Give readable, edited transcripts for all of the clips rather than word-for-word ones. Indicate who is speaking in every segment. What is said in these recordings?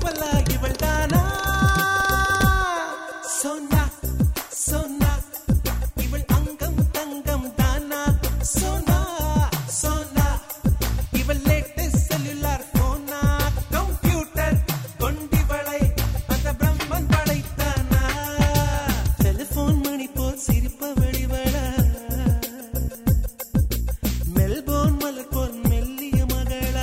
Speaker 1: தபலா இவள் தானா சோனா சோனா இவள் அங்கம் தங்கம் தானா சோனா சோனா இவள் லேட்டஸ்ட் செல்லுலார் போனா கம்ப்யூட்டர் கொண்டிவளை அந்த பிரம்மன் படைத்தானா டெலிபோன் மணி போல் சிரிப்பவள் இவளா மெல்போர்ன் மலர் போல் மெல்லிய மகளா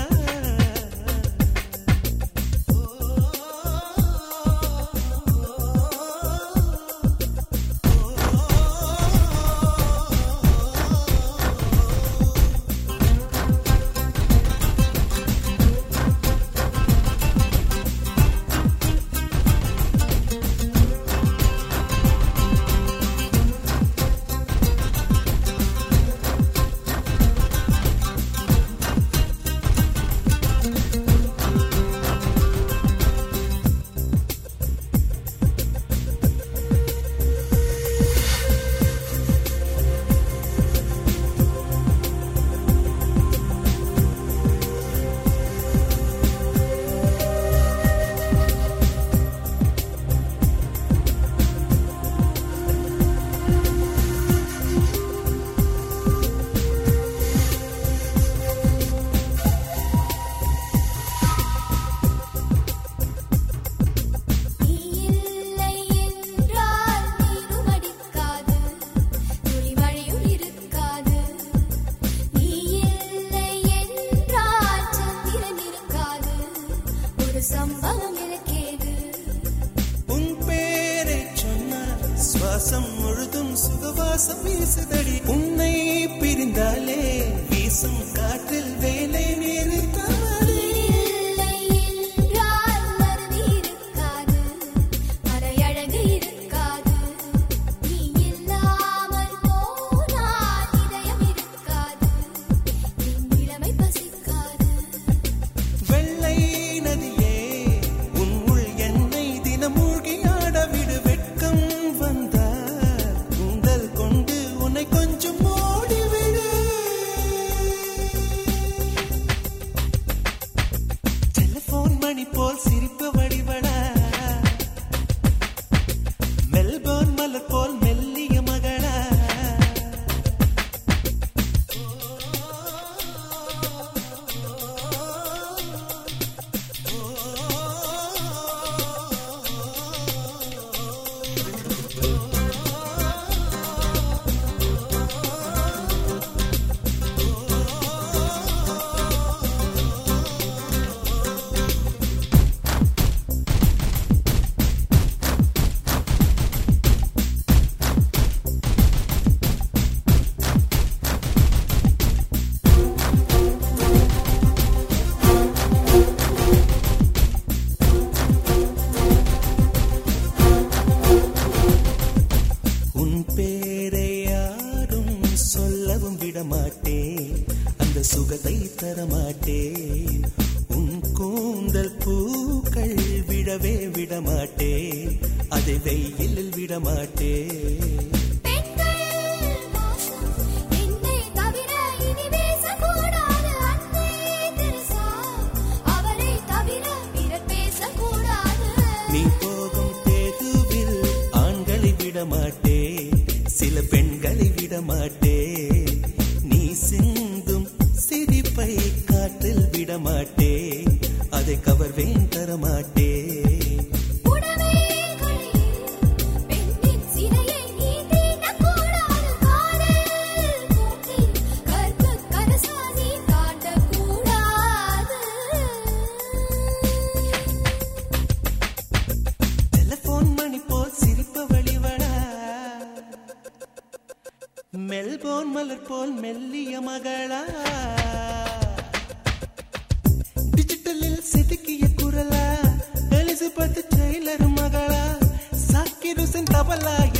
Speaker 1: உன் பேரை சொன்னால் சுவாசம் முழுதும் சுகவாசம் வீசுதடி உன்னை பிரிந்தாலே வீசும் காற்றில் வேலை நிறுத்தாமலே வெள்ளை நதியே உன் உள் என்னை தினம் மூழ்கியாட விடு வெட்கம் வந்தால் கூந்தல் கொண்டு உன்னை கொஞ்சம் ஓடிவிடு டெலிபோன் மணி போல் சிரிப்பு வடிவடா மெல்போர்ன் மலர் போல் மெல்லிய மகளா உன் பேரை யாரும் சொல்லவும் விடமாட்டேன் அந்த சுகத்தை தரமாட்டேன் உன் கூந்தல் பூக்கள் விடவே விடமாட்டேன் அதை வெயிலில் விடமாட்டேன் நீ போகும் தெருவில் ஆண்களை விடமாட்டே சில பெண்களை விடமாட்டே நீ சிந்தும் சிரிப்பை காற்றில் விடமாட்டே அதை கவர்வேன் தரமாட்டே மெல்போர்ன் மலர் போல் மெல்லிய மகளா டிஜிட்டலில் செதுக்கிய குரலா எலிசபெத் டெய்லர் மகளா சாக்கிர் ஹுசைன் தபலா